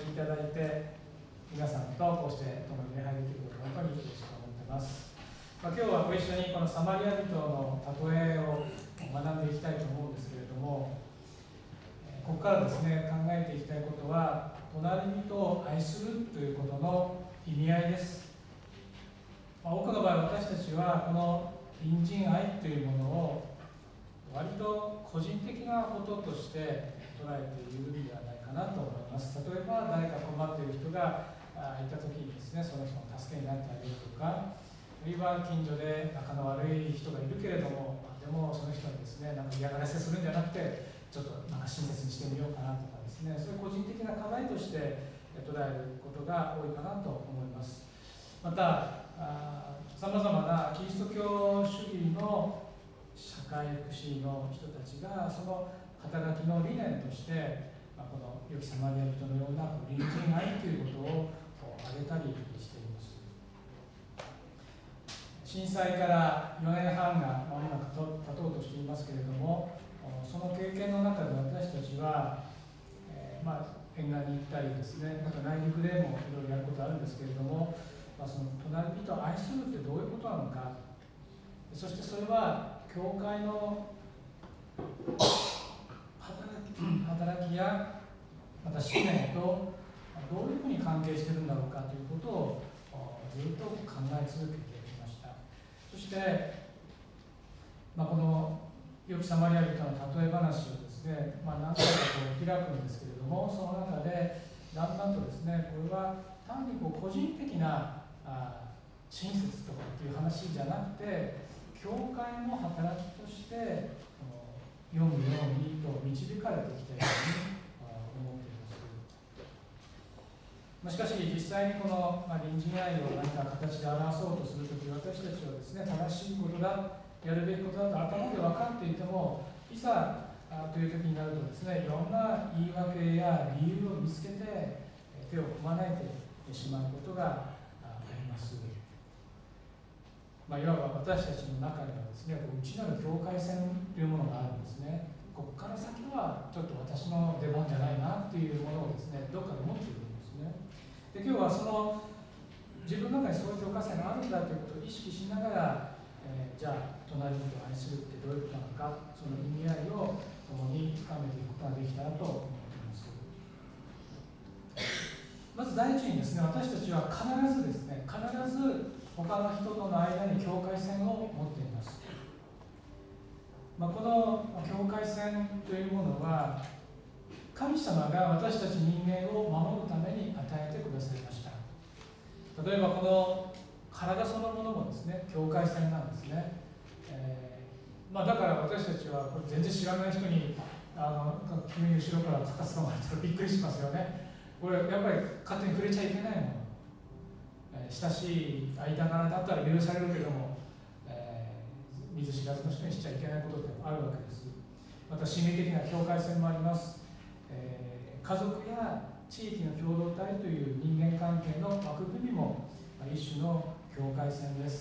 きいただいて、皆さんとこうして共に礼拝できることを本当に嬉しく思っています。今日はご一緒にこのサマリア人の例えを学んでいきたいと思うんですけれども、ここからですね、考えていきたいことは、隣人を愛するということの意味合いです。多くの場合、私たちはこの隣人愛というものを割と個人的なこととして捉えているんではないかなと思います。例えば誰か困っている人がいたときにですね、その人の助けになってあげるとか、あるいは近所で仲の悪い人がいるけれども、でもその人にですね、なんか嫌がらせするんじゃなくて、ちょっとなんか親切にしてみようかなとかですね、そういう個人的な課題として捉えることが多いかなと思います。また、さまざまなキリスト教主義の社会福祉の人たちがその働きの理念として、この良きサマリア人のような隣人愛ということを挙げたりしています。震災から4年半が間もなく経とうとしていますけれども、その経験の中で私たちは、沿岸に行ったりですね、また内陸でもいろいろやることあるんですけれども、その隣人を愛するってどういうことなのか、そしてそれは教会の働きやまた使命とどういうふうに関係しているんだろうかということをずっと考え続けてきました。そして、この良きサマリア人の例え話をですね、何回か開くんですけれども、その中でだんだんとですね、これは単に個人的な親切とかっていう話じゃなくて、教会の働きとして読むようにと導かれてきたように思っています。しかし実際にこの隣人愛を何か形で表そうとするとき、私たちはですね、正しいことだ、やるべきことだと頭で分かっていても、いざという時になるとですね、いろんな言い訳や理由を見つけて手を踏まないでしまうことがあります。いわば私たちの中にはですね、内なる境界線というものがあるんですね。ここから先はちょっと私の出番じゃないなというものをですね、どっかで持っているんですね。で、今日はその自分の中にそういう境界線があるんだということを意識しながら、じゃあ隣人を愛するってどういうことなのか、その意味合いを共に深めていくことができたらと思っています。まず第一にですね、私たちは必ず他の人との間に境界線を持っています。この境界線というものは、神様が私たち人間を守るために与えてくださいました。例えばこの体そのものもですね、境界線なんですね。だから私たちはこれ全然知らない人に急に後ろから肩つかまれたらびっくりしますよね。これやっぱり勝手に触れちゃいけないもの。親しい間柄だったら許されるけども、見ず知らずの人にしちゃいけないことってあるわけです。また心理的な境界線もあります。家族や地域の共同体という人間関係の枠組みも一種の境界線です。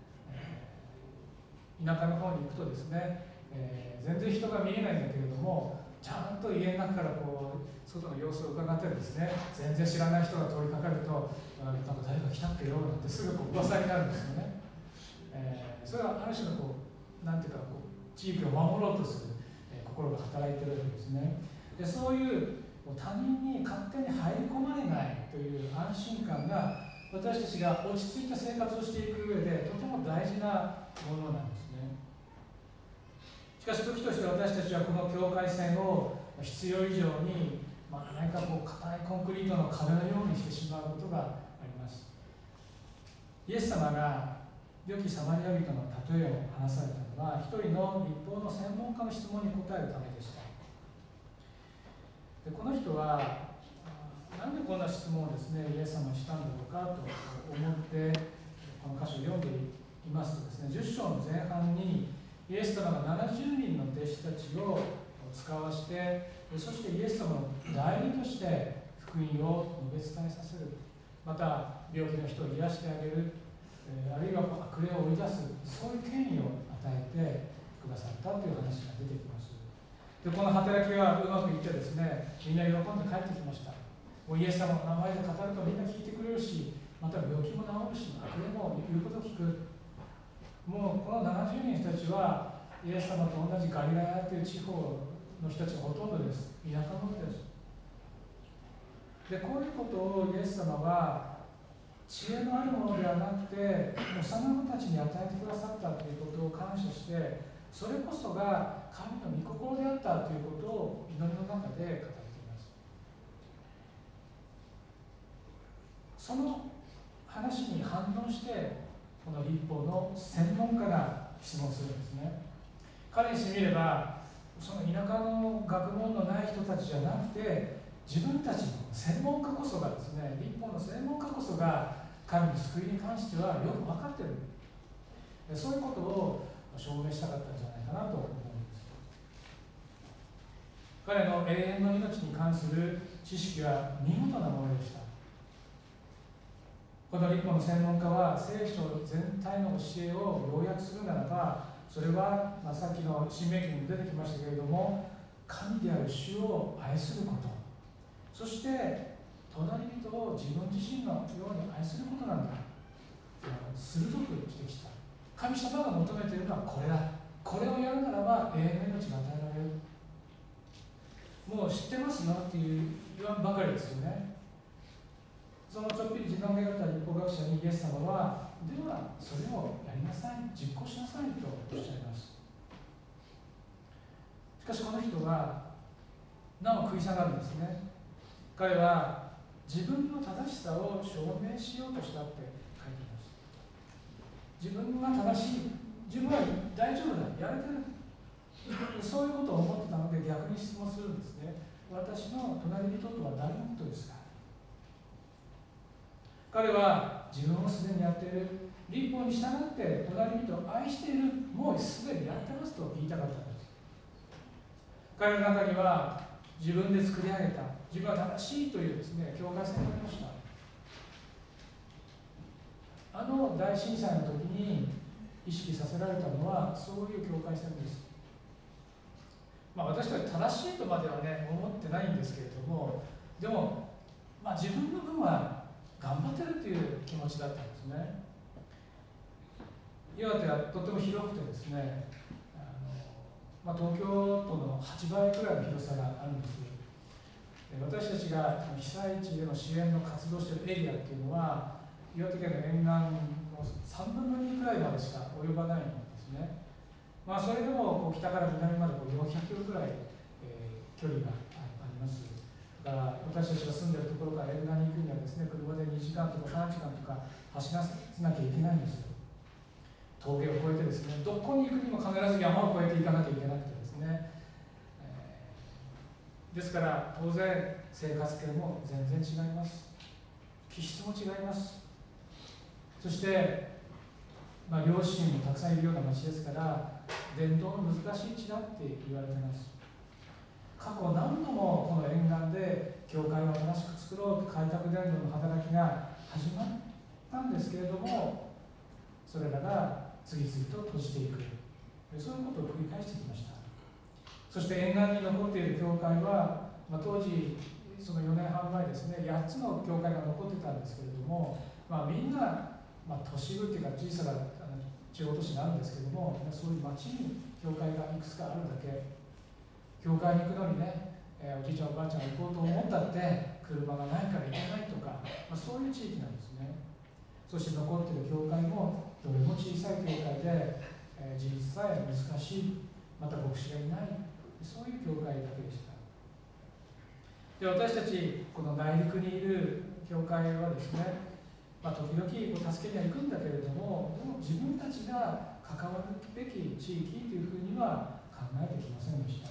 田舎の方に行くとですね、全然人が見えないんだけれども、ちゃんと家の中から外の様子を伺ってですね、全然知らない人が通りかかると、なんか誰か来たっけよなんてすぐ噂になるんですよね。それはある種のなんていうか地域を守ろうとする、心が働いているわけですね。で、そういう他人に勝手に入り込まれないという安心感が、私たちが落ち着いた生活をしていく上でとても大事なものなんですね。しかし時として私たちはこの境界線を必要以上に、何か硬いコンクリートの壁のようにしてしまうことがあります。イエス様が良きサマリア人の例えを話されたのは、一人の立法の専門家の質問に答えるためでした。で、この人はなんでこんな質問をですね、イエス様にしたんだろうかと思ってこの箇所を読んでいますとですね、10章の前半にイエス様が70人の弟子たちを使わして、そしてイエス様の代理として福音を述べ伝えさせる、また病気の人を癒してあげる、あるいは悪霊を追い出す、そういう権威を与えてくださったという話が出てきます。で、この働きはうまくいってですね、みんな喜んで帰ってきました。 もうイエス様の名前で語るとみんな聞いてくれるし、また病気も治るし、悪霊も言うことを聞く。もうこの70人の人たちはイエス様と同じガリラヤという地方の人たちがほとんどです。田舎者です。で、こういうことをイエス様は知恵のあるものではなくて、幼子たちに与えてくださったということを感謝して、それこそが神の御心であったということを祈りの中で語っています。その話に反応して、この立法の専門家が質問するんですね。彼にしてみれば、その田舎の学問のない人たちじゃなくて、自分たちの専門家こそがですね、立法の専門家こそが神の救いに関してはよく分かっている。そういうことを証明したかったんじゃないかなと思うんです。彼の永遠の命に関する知識は見事なものでした。この立法の専門家は聖書全体の教えを要約するならば、それは、さっきの新明記にも出てきましたけれども、神である主を愛すること、そして隣人を自分自身のように愛することなんだ。鋭く指摘した。神様が求めているのはこれだ。これをやるならば永遠の命が与えられる。もう知ってますのっていう言わんばかりですよね。そのちょっぴり時間がかかった立法学者にイエス様は、ではそれをやりなさい、実行しなさいとおっしゃいます。しかしこの人はなお食い下がるんですね。彼は自分の正しさを証明しようとしたって書いています。自分が正しい、自分は大丈夫だ、やれてる、そういうことを思ってたので逆に質問するんですね。私の隣人とは誰のことですか。彼は自分をすでにやっている、立法に従って隣人を愛している、もうすでにやってますと言いたかったんです。彼の中には自分で作り上げた、自分は正しいというですね、境界線がありました。あの大震災の時に意識させられたのはそういう境界線です。私たち正しいとまではね思ってないんですけれども、でも、自分の分は頑張ってるという気持ちだったんですね。岩手はとても広くてですね、東京都の8倍くらいの広さがあるんです。私たちが被災地での支援の活動しているエリアっていうのは、岩手県の沿岸の3分の2くらいまでしか及ばないんですね。それでも北から南まで400キロくらい、距離があります。だから私たちが住んでいるところから沿岸に行くにはですね、車で2時間とか3時間とか走らせなきゃいけないんですよ。峠を越えてですね、どこに行くにも必ず山を越えていかなきゃいけなくてですね、ですから当然生活圏も全然違います。気質も違います。そして、両親もたくさんいるような町ですから伝統の難しい地だって言われています。過去何度もこの沿岸で教会を新しく作ろうと開拓伝道の働きが始まったんですけれども、それらが次々と閉じていく、そういうことを繰り返してきました。そして沿岸に残っている教会は、当時その4年半前ですね、8つの教会が残ってたんですけれども、みんな、都市部っていうか小さな地方都市があるんですけれども、そういう町に教会がいくつかあるだけ。教会に行くのにね、おじいちゃんおばあちゃんが行こうと思ったって車がないから行けないとか、そういう地域なんですね。そして残っている教会もどれも小さい教会で、自立さえ難しい、また牧師がいない、そういう教会だけでした。で、私たちこの内陸にいる教会はですね、時々助けには行くんだけれども、でも自分たちが関わるべき地域というふうには考えてきませんでした。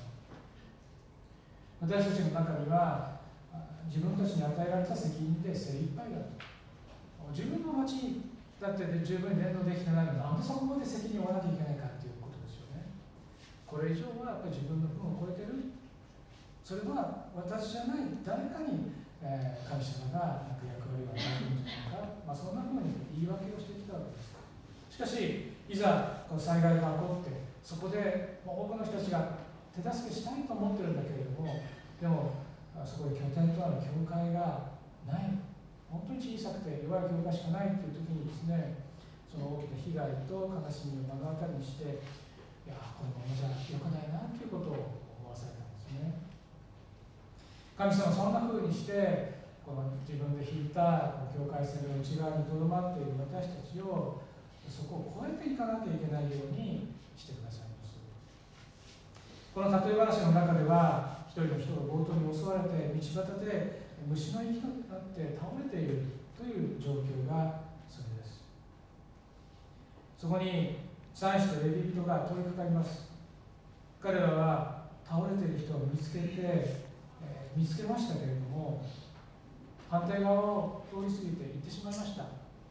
私たちの中には自分たちに与えられた責任で精一杯だと。自分の町だって十分に伝道できてないのに、なんでそこまで責任を負わなきゃいけないかということですよね。これ以上はやっぱり自分の分を超えてる。それは私じゃない誰かに、神様が役割を与えるんじゃないか、そんなふうに言い訳をしてきたわけです。しかしいざこの災害が起こって、そこで多くの人たちが手助けしたいと思ってるんだけれども、でもそこで拠点となる教会がない、本当に小さくて弱い教会しかないという時にですね、その大きな被害と悲しみを目の当たりにして、いやこのままじゃ良くないなということを思わされたんですね。神様はそんな風にしてこの自分で引いた境界線の内側にとどまっている私たちをそこを越えていかなきゃいけないようにしてくださいます。この例え話の中では一人の人が強盗に襲われて道端で虫の息となって倒れているという状況がそれです。そこに祭司とレビ人が通りかかります。彼らは倒れている人を見つけましたけれども、反対側を通り過ぎて行ってしまいました。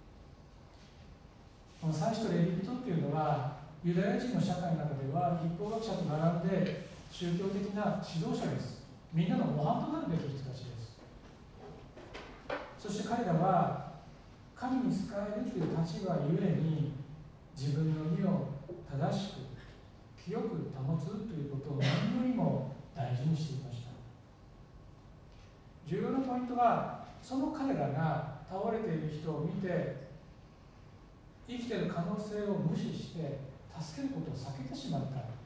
この祭司とレビ人っていうのはユダヤ人の社会の中では立法学者と並んで宗教的な指導者です。みんなの模範となるべき人たちです。そして彼らは神に仕えるという立場ゆえに自分の身を正しく清く保つということを何よりも大事にしていました。重要なポイントは、その彼らが倒れている人を見て生きている可能性を無視して助けることを避けてしまったということです。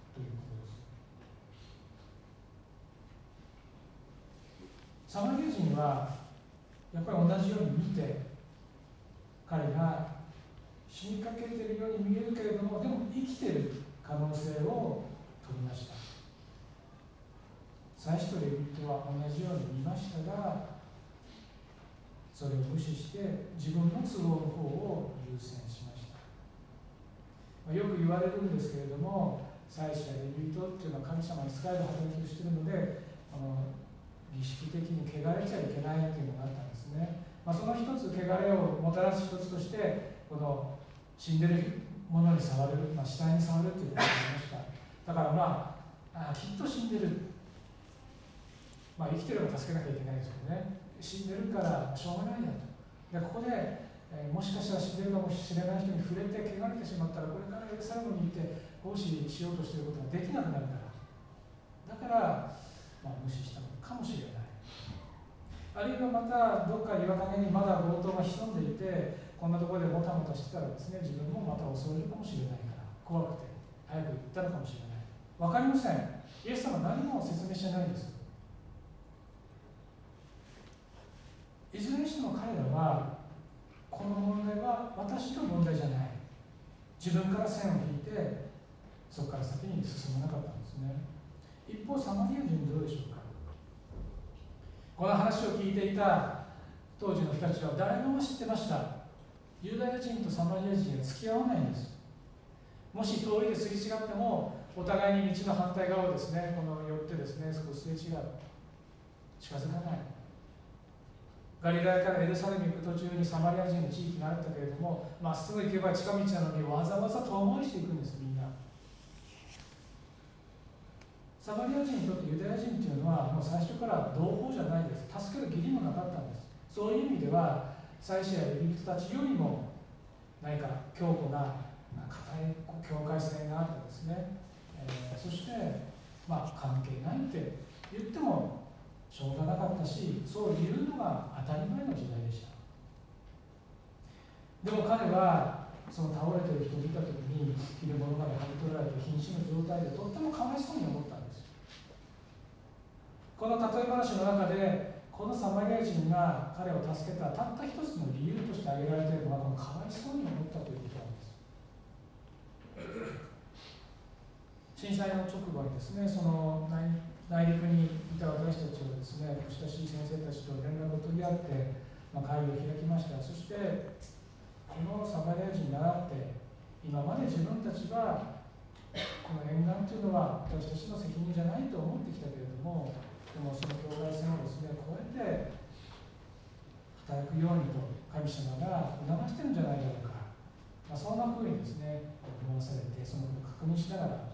サマリア人はやっぱり同じように見て、彼が死にかけているように見えるけれども、でも生きている可能性を取りました。祭司とレビ人は同じように見ましたが、それを無視して自分の都合の方を優先しました。よく言われるんですけれども、祭司やレビ人っていうのは神様に仕える働きをしているので、儀式的に汚れちゃいけないというのがあったんですね。その一つ、汚れをもたらす一つとして、この死んでるものに触る、死体に触るということがありました。だからきっと死んでる、生きてれば助けなきゃいけないですけどね、死んでるからしょうがないやと。でここで、もしかしたら死んでるかもしれない人に触れて汚れてしまったら、これから最後にいて奉仕しようとしていることができなくなるから、だから、無視したのかもしれない。あるいはまたどっか岩陰にまだ強盗が潜んでいて、こんなところでもたもたしてたらですね、自分もまた襲われるかもしれないから怖くて早く行ったのかもしれない。分かりません。イエス様は何も説明してないんです。いずれにしても彼らは、この問題は私の問題じゃない、自分から線を引いてそこから先に進まなかったんですね。一方サマリア人どうでしょうか。この話を聞いていた当時の人たちは誰も知ってました。ユダヤ人とサマリア人は付き合わないんです。もし通りですれ違っても、お互いに道の反対側をですね、寄ってですね、少しすれ違う、近づかない。ガリラヤからエルサレムに行く途中にサマリア人の地域があったけれども、まっすぐ行けば近道なのにわざわざ遠回りしていくんです。みんなサマリア人にとってユダヤ人というのはもう最初から同胞じゃないです。助ける義理もなかったんです。そういう意味では祭司やレビ人たちよりも何か強固な固い境界線があってですね、そして関係ないって言ってもしょうがなかったし、そう言うのが当たり前の時代でした。でも彼はその倒れている人を見たときに、着るものまで剥ぎ取られて瀕死の状態でとってもかわいそうに思ったんです。この例え話の中で、このサマリア人が彼を助けたたった一つの理由として挙げられているのは、このかわいそうに思ったということなんです。震災の直後にですね、その内陸にいた私たちはですね、親しい先生たちと連絡を取り合って、会議を開きました。そしてこのサマリア人に倣って、今まで自分たちはこの沿岸というのは私たちの責任じゃないと思ってきたけれども、でもその境界線をですね、越えて働くようにと神様が促してるんじゃないだろうか、そんなふうにですね思わされて、そのことを確認しながら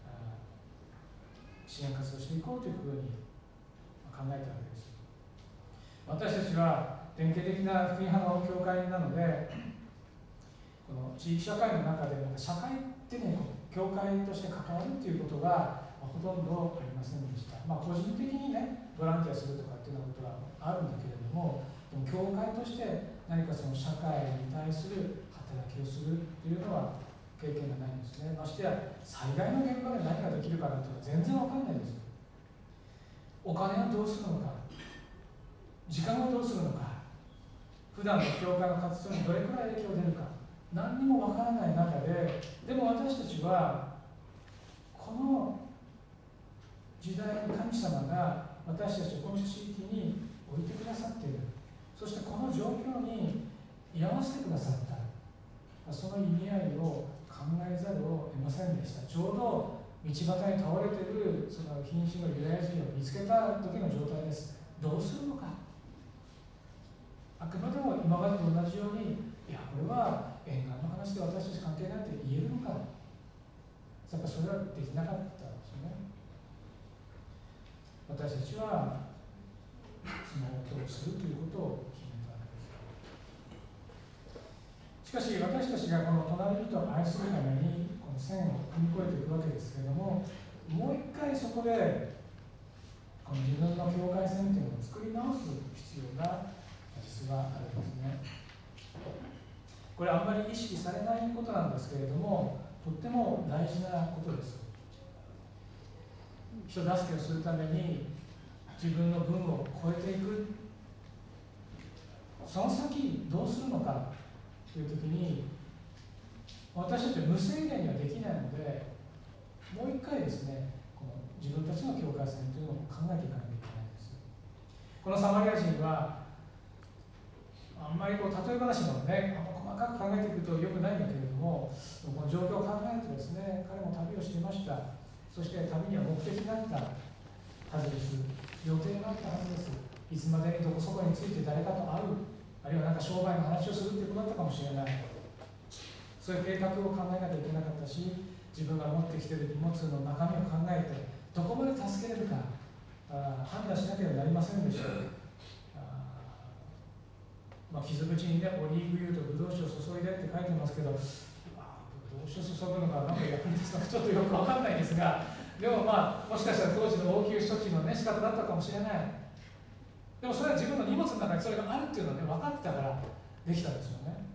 支援活動していこうというふうに考えたわけです。私たちは典型的な福音派の教会なので、この地域社会の中で社会的に教会として関わるということがほとんどありませんでした。個人的にね、ボランティアするとかっていうようなことはあるんだけれども、 でも教会として何かその社会に対する働きをするというのは経験がないんですね。ましてや災害の現場で何ができるかなんていうのは全然わかんないです。お金をどうするのか、時間をどうするのか、普段の教会の活動にどれくらい影響が出るか、何にもわからない中で、でも私たちはこの時代に神様が私たちをこの地域に置いてくださっている、そしてこの状況に居合わせてくださった、その意味合いを考えざるを得ませんでした。ちょうど道端に倒れているその瀕死のユダヤ人を見つけた時の状態です。どうするのか、あくまでも今までと同じように、いやこれは沿岸の話で私たち関係ないって言えるのか、やっぱそれはできなかったんですよね。私たちはそのことをするということを決めたわけです。しかし私たちがこの隣人を愛するためにこの線を踏み越えていくわけですけれども、もう一回そこでこの自分の境界線というのを作り直す必要が実はあるんですね。これはあんまり意識されないことなんですけれども、とっても大事なことです。人助けをするために自分の分を超えていく、その先どうするのかというときに、私たちは無制限にはできないので、もう一回ですね、この自分たちの境界線というのを考えていかなきゃいけないんです。このサマリア人はあんまりこう例え話なので、細かく考えていくとよくないんだけれども、この状況を考えるとですね、彼も旅をしていました。そして旅には目的があったはずです。予定があったはずです。いつまでにどこそこについて誰かと会う、あるいはなんか商売の話をするということだったかもしれない。そういう計画を考えなきゃいけなかったし、自分が持ってきている荷物の中身を考えて、どこまで助けれるか判断しなければなりませんでした。傷口にね、オリーブ油とブドウ酒を注いでって書いてますけど、ブドウ酒注ぐのが何か役に立つのかちょっとよく分かんないんですが、でももしかしたら当時の応急処置の、ね、仕方だったかもしれない。でもそれは自分の荷物の中にそれがあるっていうのはね、分かってたからできたんですよね。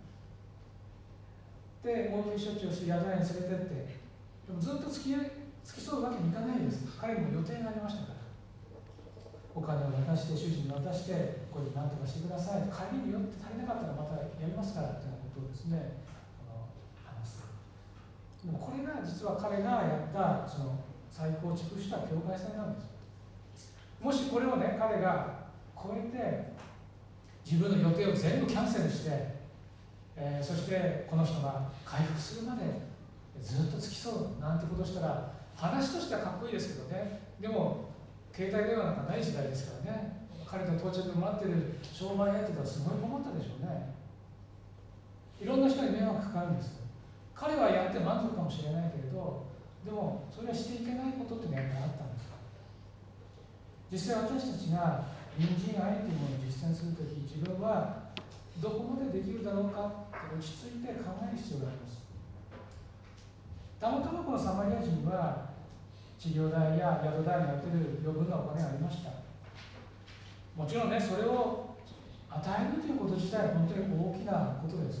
で、応急処置をして宿屋に連れてって、でもずっと付き添うわけにいかないです。彼にも予定がありましたから。お金を渡して、主人に渡して、これで何とかしてください。帰りによって足りなかったらまたやりますからというようなことをですね、話す。でもこれが実は彼がやったその再構築した境界線なんです。もしこれをね、彼が超えて自分の予定を全部キャンセルして、そしてこの人が回復するまでずっと付き添うなんてことをしたら、話としてはかっこいいですけどね、でも携帯電話なんかない時代ですからね、彼の到着を待ってる商売相手とはすごい困ったでしょうね。いろんな人に迷惑かかるんです。彼はやって満足かもしれないけれど、でもそれはしていけないことっていうのがあったんです。実際私たちが隣人愛というものを実践するとき、自分はどこまでできるだろうかって落ち着いて考える必要があります。たまたまこのサマリア人は治療代や宿代に充てる余分なお金がありました。もちろんね、それを与えるということ自体は本当に大きなことです。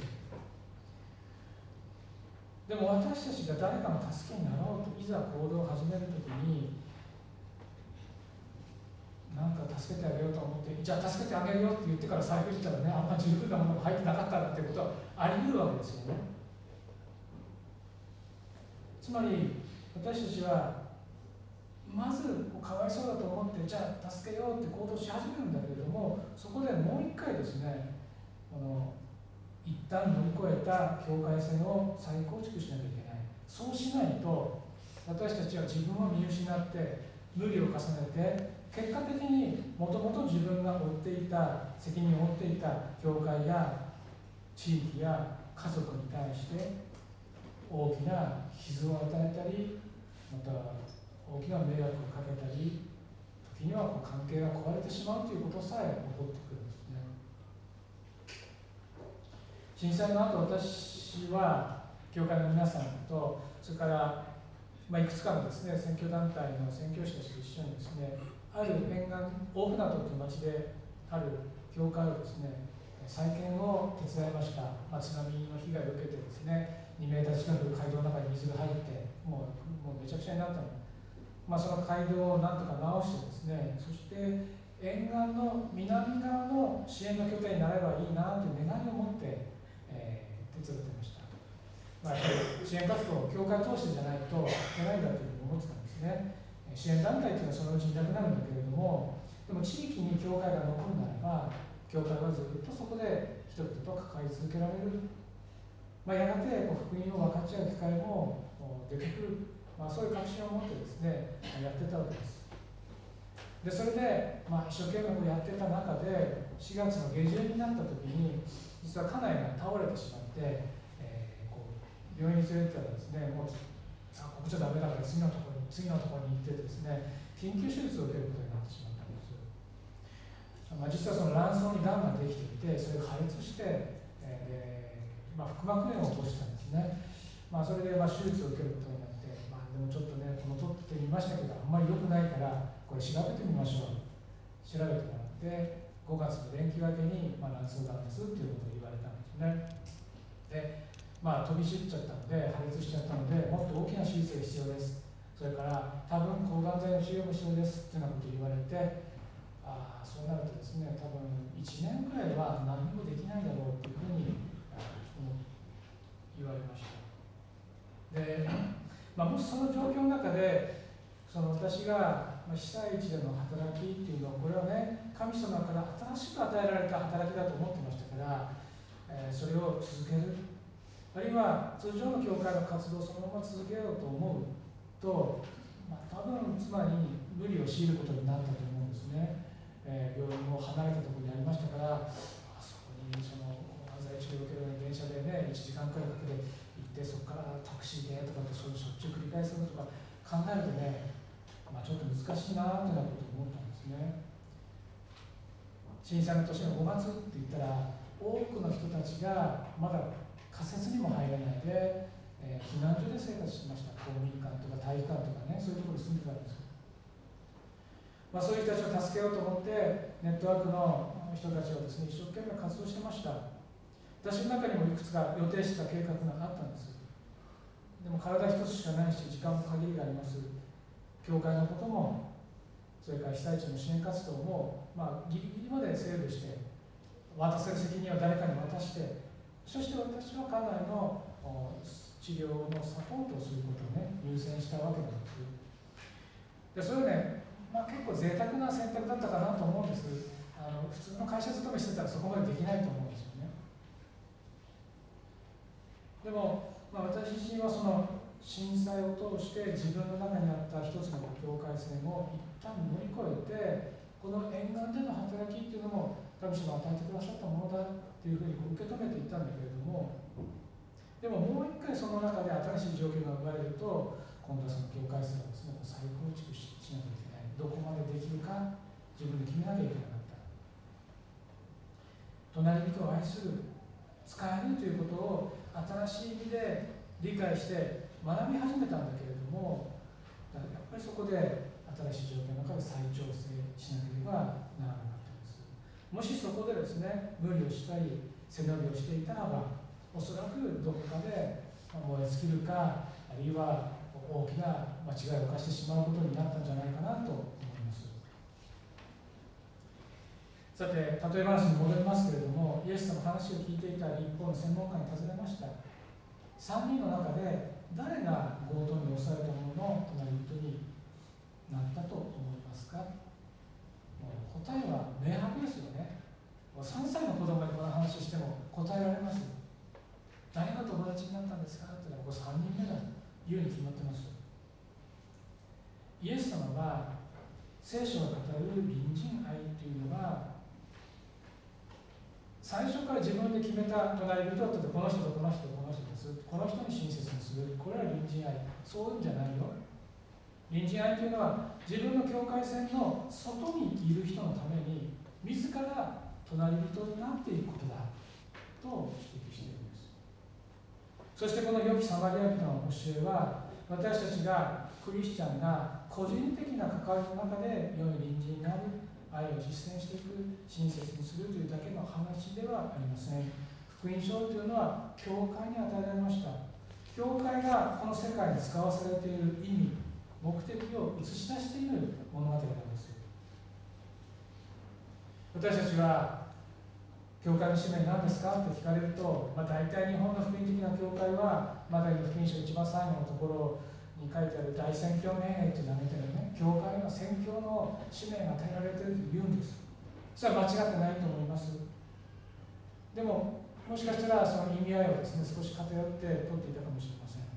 でも私たちが誰かの助けになろうといざ行動を始めるときに、なんか助けてあげようと思って、じゃあ助けてあげるよって言ってから財布したらね、あんま十分なものが入ってなかったなんてことはあり得るわけですよね。つまり私たちはまずかわいそうだと思って、じゃあ助けようって行動し始めるんだけれども、そこでもう一回ですね、一旦乗り越えた境界線を再構築しなきゃいけない。そうしないと私たちは自分を見失って無理を重ねて、結果的にもともと自分が負っていた責任を負っていた教会や地域や家族に対して大きな傷を与えたり、また大きな迷惑をかけたり、時には関係が壊れてしまうということさえ起こってくるんですね。震災の後、私は教会の皆さんと、それから、いくつかのですね、選挙団体の宣教師たちと一緒にですね、ある沿岸、大船渡という町である教会をですね再建を手伝いました。津波の被害を受けてですね2メーター近く街道の中に水が入ってもうめちゃくちゃになったの。その街道をなんとか直してですね、そして沿岸の南側の支援の拠点になればいいなという願いを持って、手伝ってました。やっぱり支援活動を教会を通してじゃないといけないんだというふうに思ってたんですね。支援団体というのはそのうちいなくなるんだけれども、でも地域に教会が残るならば、教会はずっとそこで人々と関わり続けられる。やがて福音を分かち合う機会も出てくる、そういう確信を持ってですね、やってたわけです。でそれで、一生懸命やってた中で、4月の下旬になった時に、実は家内が倒れてしまって、病院に連れてったらですね、もうここじゃダメだから次のところに行ってですね、緊急手術を受けることになってしまったんです。実はその卵巣にがんができていて、それが破裂して、腹膜炎を起こしたんですね。それで手術を受けることになって、でもちょっとね、この撮ってみましたけど、あんまり良くないから、これ調べてみましょう。調べてもらって、5月の連休明けに、卵巣がんですっていうことを言われたんですね。で、飛び散っちゃったので、破裂しちゃったので、もっと大きな手術が必要です。それから、多分抗がん剤の治療も必要ですっていうようなことを言われて、そうなるとですね、多分1年くらいは何もできないだろうというふうに言われました。で、もしその状況の中で、私が被災地での働きっていうのは、これはね、神様から新しく与えられた働きだと思ってましたから、それを続ける、あるいは通常の教会の活動をそのまま続けようと思うと、多分妻に無理を強いることになったと思うんですね。病院も離れたところにありましたから、そこに抗がん剤治療を受けるのに電車でね、1時間くらいかけて行って、そこからタクシーでとかってそういうしょっちゅう繰り返すのとか考えるとね、ちょっと難しいなというようなことを思ったんですね。震災の年の5月って言ったら、多くの人たちがまだ仮設にも入れないで、避難所で生活してました。公民館とか体育館とかね、そういうところに住んでたんです。そういう人たちを助けようと思って、ネットワークの人たちをですね、一生懸命活動してました。私の中にもいくつか予定してた計画があったんです。でも体一つしかないし、時間も限りがあります。教会のことも、それから被災地の支援活動も、ギリギリまで整理して、渡せる責任を誰かに渡して、そして私は家内の治療のサポートをすることをね、優先したわけなんです。でそれをね、結構贅沢な選択だったかなと思うんです。普通の会社勤めしてたらそこまでできないと思うんですよね。でも、私自身はその震災を通して自分の中にあった一つの境界線を一旦乗り越えて、この沿岸での働きっていうのも神様が与えてくださったものだっていうふうに受け止めていったんだけれども、でももう一回その中で新しい状況が生まれると、今度はその境界線をですね、再構築しなきゃいけない。どこまでできるか自分で決めなきゃいけなかった。隣人を愛する、使えるということを新しい意味で理解して学び始めたんだけれども、やっぱりそこで新しい状況の中で再調整しなければならなかったんです。もしそこでですね、無理をしたり背伸びをしていたらば、おそらくどこかで燃え尽きるか、あるいは大きな間違いを犯してしまうことになったんじゃないかなと思います。さて、例え話に戻りますけれども、イエス様の話を聞いていた一方の専門家に尋ねました。3人の中で誰が強盗に襲われた者の隣人になったと思いますか？もう答えは明白ですよね。3歳の子供にこの話をしても答えられます。誰が友達になったんですかって言ったら、3人目だと言うに決まってます。イエス様は聖書が語る隣人愛というのは、最初から自分で決めた隣人ってこの人とこの人とこの人です、この人に親切にする、これは隣人愛、そういうんじゃないよ。隣人愛というのは、自分の境界線の外にいる人のために自ら隣人になっていくことだと指摘しているんです。そしてこの良きサマリア人の教えは、私たちがクリスチャンが個人的な関わりの中で良い隣人がある、 愛を実践していく、親切にするというだけの話ではありません。福音書というのは教会に与えられました。教会がこの世界に使わされている意味、目的を映し出している物語なんです。私たちは教会の使命何ですかって聞かれると、大体日本の福音的な教会はマタイの福音書一番最後のところに書いてある大宣教命令という名前でね、教会の宣教の使命が与えられていると言うんです。それは間違ってないと思います。でももしかしたらその意味合いをですね、少し偏って取っていたかもしれません。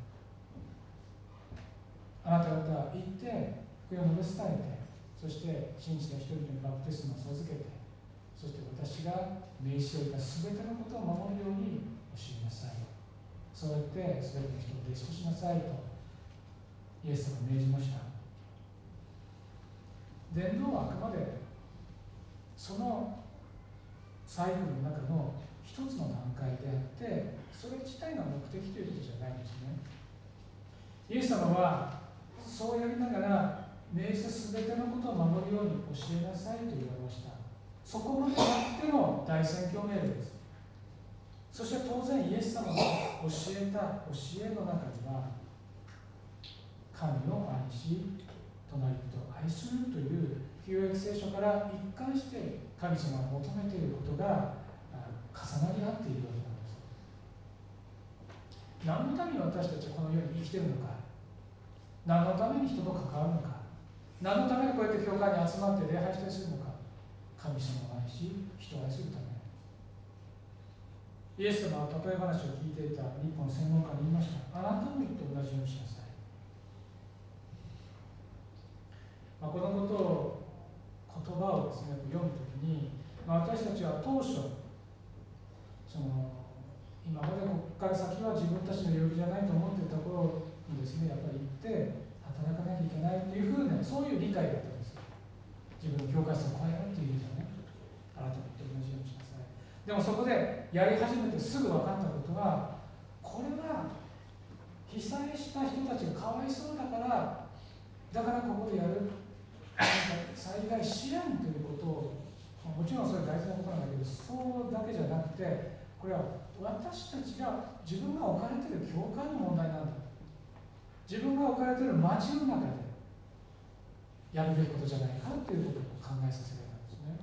あなた方は行って福音を述べ伝えて、そして信じた人々にバプテスマを授けて、そして私が命じておいた全てのことを守るように教えなさい。そうやって全ての人を弟子としなさいとイエス様が命じました。伝道はあくまでそのサイクルの中の一つの段階であって、それ自体が目的ということじゃないんですね。イエス様はそうやりながら命じた全てのことを守るように教えなさいと言われました。そこまでやっての大宣教命令です。そして当然イエス様が教えた教えの中には、神を愛し隣人を愛するという旧約聖書から一貫して神様が求めていることが重なり合っているわけなんです。何のために私たちはこの世に生きているのか、何のために人と関わるのか、何のためにこうやって教会に集まって礼拝したりするのか、神様を愛し人を愛するため。イエス様は例え話を聞いていた日本専門家に言いました。あなたもと同じようにしなさい。このことを言葉をですね、読むときに、私たちは当初今までここから先は自分たちの領域じゃないと思っていた頃にですね、やっぱり行って働かなきゃいけないっていうふうな、そういう理解だったんです。自分の教会生を超えるっていう意味ではね、あなたも同じようにしなさい。でもそこでやり始めてすぐ分かったことは、これは被災した人たちがかわいそうだからここでやる災害支援ということを、もちろんそれ大事なことなんだけど、そうだけじゃなくて、これは私たちが自分が置かれている教会の問題なんだ、自分が置かれている町の中でやるべきことじゃないかということを考えさせられたんですね。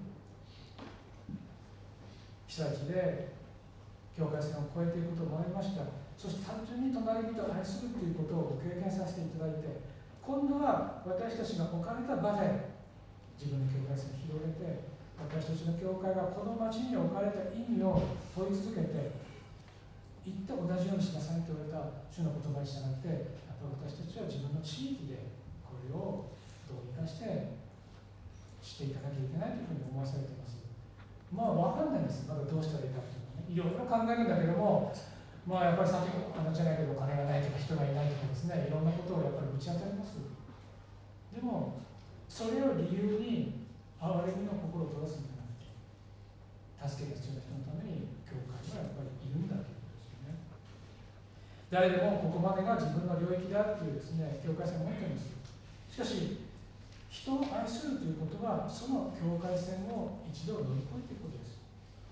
被災地で境界線を越えていくことを学びました。そして単純に隣人を愛するということを経験させていただいて、今度は私たちが置かれた場で自分の境界線を広げて、私たちの教会がこの町に置かれた意味を問い続けて、言って同じようにしなさいと言われた主の言葉に従って、やっぱり私たちは自分の地域でこれをどうにかしてしていかなきゃいけないというふうに思わされています。分かんないんです。まだどうしたらいいかというのはね、いろいろ考えるんだけども、やっぱり先ほどじゃないけど、お金がないとか人がいないとかですね、いろんなことをやっぱりぶち当たります。でもそれを理由に憐れみの心を取らすんじゃなくて、助けが必要な人のために教会はやっぱりいるんだということですよね。誰でもここまでが自分の領域だというですね、境界線を持っています。しかし人を愛するということは、その境界線を一度乗り越えていくことです。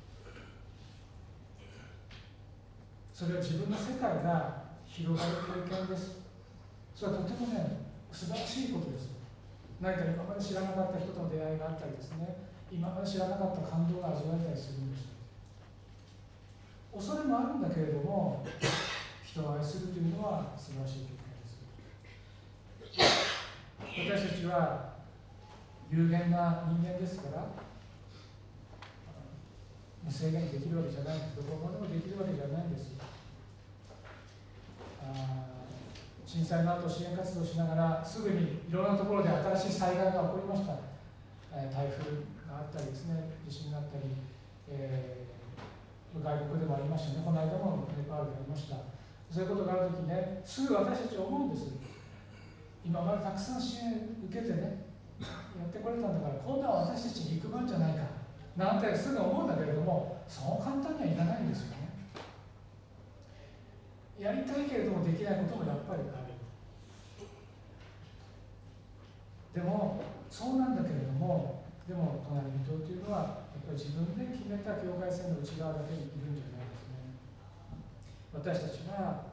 それは自分の世界が広がる経験です。それはとてもね、素晴らしいことです。何か今まで知らなかった人との出会いがあったりですね、今まで知らなかった感動が味わえたりするんです。恐れもあるんだけれども、人を愛するというのは素晴らしい経験です。私たちは有限な人間ですから、無制限にできるわけじゃないんです。どこまでもできるわけじゃないんです。震災の後支援活動しながら、すぐにいろんなところで新しい災害が起こりました。台風があったりですね、地震があったり、外国でもありましたね。この間もネパールでありました。そういうことがあるときね、すぐ私たちは思うんです。今までたくさん支援受けてね、やってこれたんだから、今度は私たちに行く番じゃないかなんてすぐ思うんだけれども、そう簡単にはいかないんですよね。やりたいけれどもできないこともやっぱりある。でもそうなんだけれども、 でも隣人というのはやっぱり自分で決めた境界線の内側だけにいるんじゃないですね。私たちが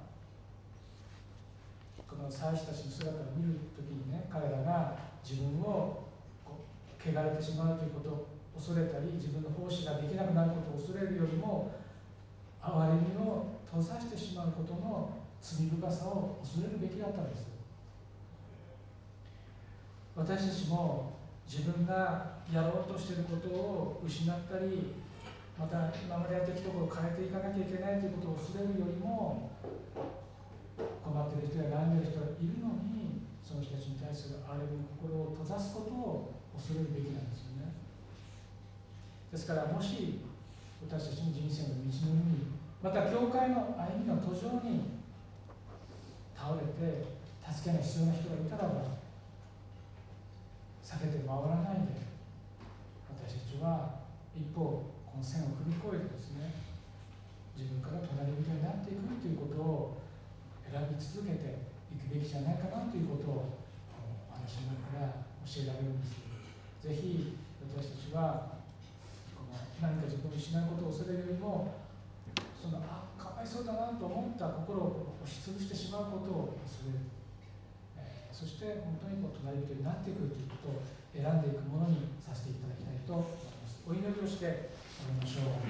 この祭司たちの姿を見るときにね、彼らが自分を汚れてしまうということを恐れたり、自分の奉仕ができなくなることを恐れるよりも、憐れみを閉ざしてしまうことの罪深さを恐れるべきだったんです。私たちも自分がやろうとしていることを失ったり、また今までやってきたことを変えていかなきゃいけないということを恐れるよりも、困っている人や悩んでいる人がいるのに、その人たちに対する憐れみの心を閉ざすことを恐れるべきなんですよね。ですからもし私たちの人生の道の海、また教会の歩みの途上に倒れて助けが必要な人がいたらば、避けて回らないで、私たちは一方この線を踏み越えてですね、自分から隣人になっていくということを選び続けていくべきじゃないかなということをお話の中から教えられるんです。ぜひ私たちは何か自分を失うことを恐れるよりも、かわいそうだなと思った心を押しつぶしてしまうことを恐れる、そして本当に隣人になっていくということを選んでいくものにさせていただきたいと思います。お祈りをして終わりましょう。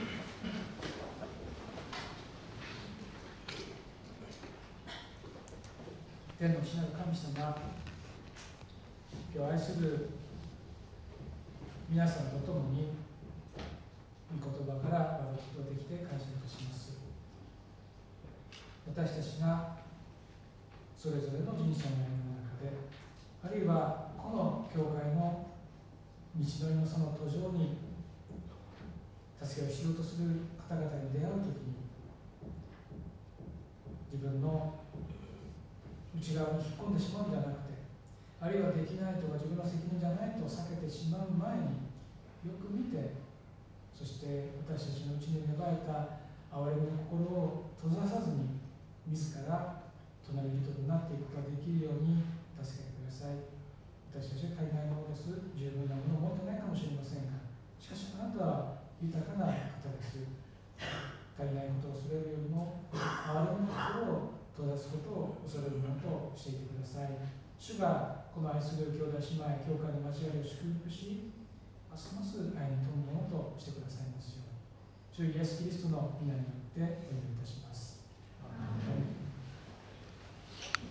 天の父なる神様、今日愛する皆さんと共に御言葉から学ぶことができて感謝いたします。私たちがそれぞれの人生の歩みの中で、あるいはこの教会の道のりのその途上に助けをしようとする方々に出会うときに、自分の内側に引っ込んでしまうんじゃなくて、あるいはできないとか自分の責任じゃないと避けてしまう前によく見て、そして私たちのうちに芽生えた憐れみの心を閉ざさずに、自ら隣人となっていくことができるように助けてください。私たちは足りないものです。十分なものを持ってないかもしれませんが、しかしあなたは豊かな方です。足りないことを恐れるよりも、憐れみの心を閉ざすことを恐れるものとしていてください。主がこの愛する兄弟姉妹、教会の交わりを祝福し、ますます愛に富むものとしてくださいますように。主イエスキリストの皆によってお祈りいたします。アーメン。